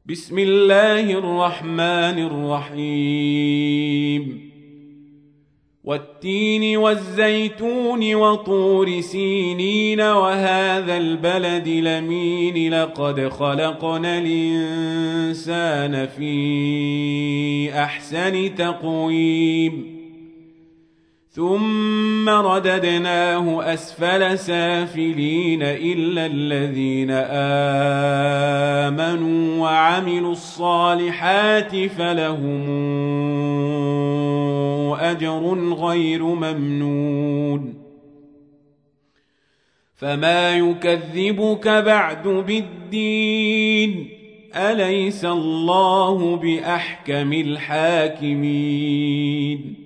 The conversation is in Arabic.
بسم الله الرحمن الرحيم والتين والزيتون وطور سينين وهذا البلد الأمين لقد خلقنا الإنسان في أحسن تقويم ثم رددناه أسفل سافلين إلا الذين آمنوا وعملوا الصالحات فلهم أجر غير ممنون فما يكذبك بعد بالدين أليس الله بأحكم الحاكمين